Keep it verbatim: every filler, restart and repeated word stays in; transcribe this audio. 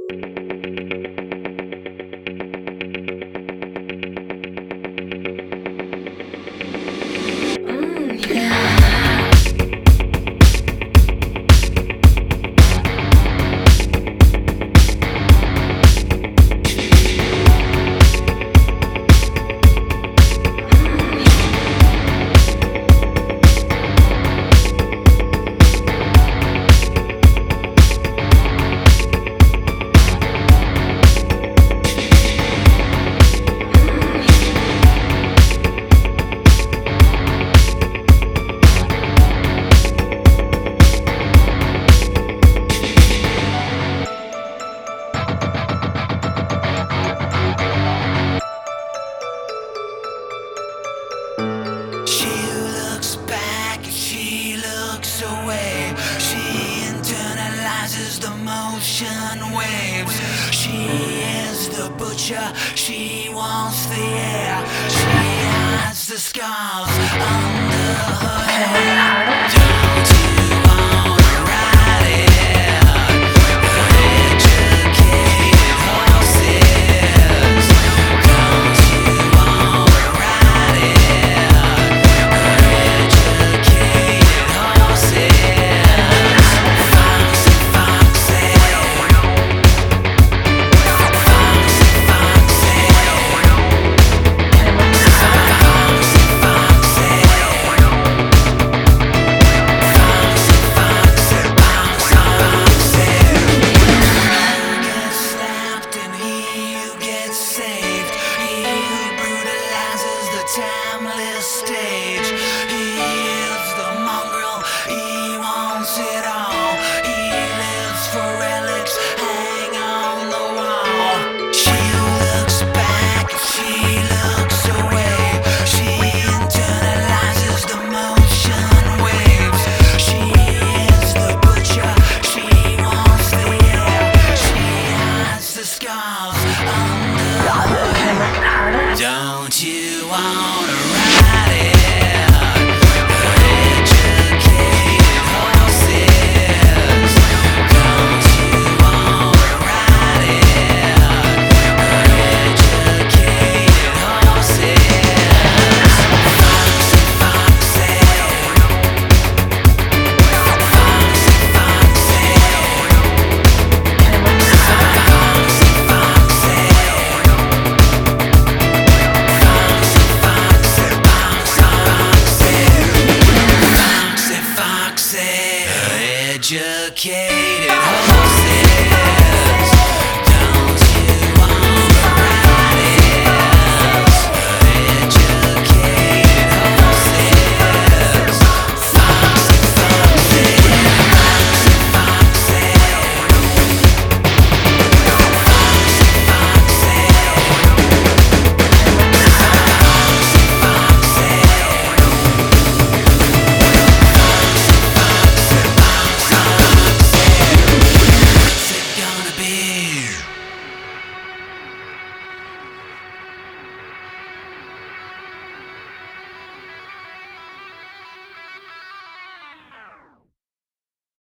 She looks back and she looks away. She internalizes the motion waves. She is the butcher, she wants the air. She hides the scars under her hair. Don't you wanna ride it? Educated horses. Don't you wanna ride it? Educated horses. Foxy, foxy. Foxy, foxy. Foxy, foxy. Foxy, foxy, foxy. You get slapped and he who gets saved. He who brutalizes the timeless stage. He is the mongrel, he wants it all. He lives for relics, hang on the wall. She looks back, she looks away. She internalizes the motion waves. She is the butcher, she wants the air. She hides the scars under her hair. Don't you wanna ride it? Educated horses. Don't you wanna ride it? Educated horses. Foxy, foxy. Foxy, foxy. Foxy, foxy. Foxy, foxy, educated horses.